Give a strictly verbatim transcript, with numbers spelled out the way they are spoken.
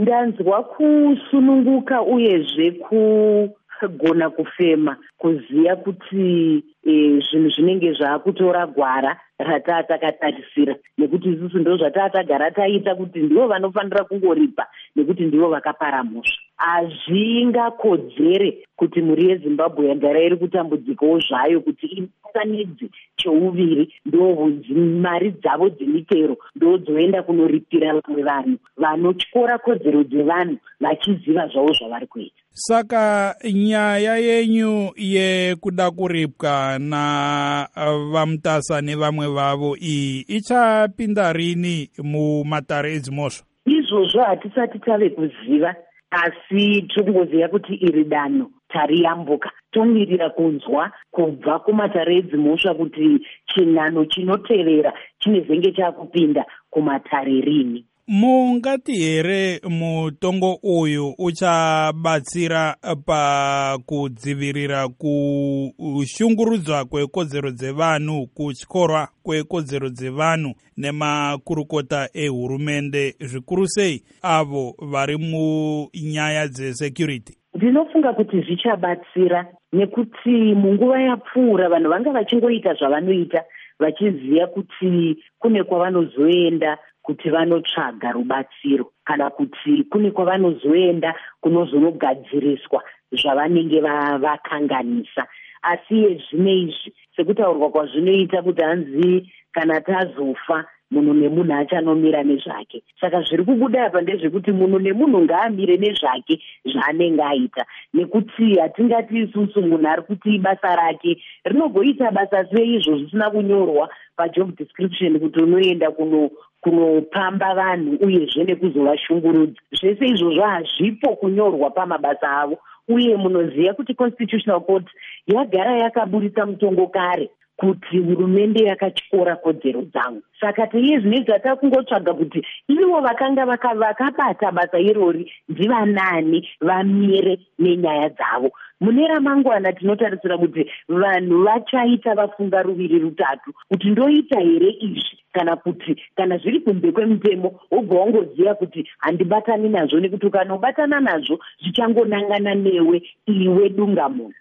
ndanzwa kusununguka uyezve kugona kufema, kuziya kuti e, zvinhu zvinenge zvaakutora gwara rataa takatarisira, nekuti isusu ndo zvataa tagara taita kuti ndivo vanofanira kungoripa nekuti ndivo vakapara mhosva. Hazvingakodzere kuti mhuri yeZimbabwe yagara iri kutambudzikawo zvayo kuti ibatanidze cheuviri, ndo mari dzavo dzemitero ndo dzoenda kunoripira vamwe vanhu vanotyora kodzero dzevanhu vachiziva zvavo zvavari kuita. Saka nyaya yenyu yekuda kuripwa na vaMutasa nevamwe vavo iyi ichapinda rini mumatare edzimhosva? Izvozvo hatisati tave kuziva, asi tokungoziva kuti iri danho tariyambuka. Tomirira kunzwa kubva kumatare edzimhosva kuti chinhano chinotevera chinezenge chakupinda kumatare rini. Mungati here mutongo uyu uchabatsira pakudzivirira kushungurudzwa kwekodzero dzevanhu, kutyorwa kwekodzero dzevanhu nemakurukota ehurumende, zvikuru sei avo vari munyaya dzesecurity? Ndinofunga kuti zvichabatsira, nekuti munguva yapfuura vanhu vanga vachingoita zvavanoita vachiziva kuti kune kwavanozoenda kuti vanotsvaga rubatsiro, kana kuti kune kwavanozoenda kunozonogadziriswa zvavanenge vakanganisa. Asi yezvine izvi sekutaurwa kwazvinoita kuti hanzi kana tazofa munhu nemunhu achanomira nezvake. Saka zviri kubuda apa ndezvekuti munhu nemunhu ngaamire nezvake zvaanenge aita, nekuti hatingati isusu munhu ari kuti basa rake rinogoita basa sei izvo zvisina kunyorwa pajob description kuti unoenda kuno kunopamba vanhu uyezve nekuzovashungurudza. Zvese izvozvo hazvipo kunyorwa pamabasa avo, uye munoziva kuti constitutional court yagara yakaburitsa mutongo kare kuti hurumende yakatyora kodzero dzangu. Saka teiye zvinezvi takungotsvaga kuti ivo vakanga vakabata basa irori ndivanani vamire nenyaya dzavo. Mune ramangwana tinotarisira kuti vanhu vachaita vafunga ruviri rutatu kuti ndoita here izvi, kana kuti kana zviri kunze kwemutemo wobva wangoziva kuti handibatani nazvo, nekuti ukanobatana nazvo zvichangonangana newe iwe dunga munhu.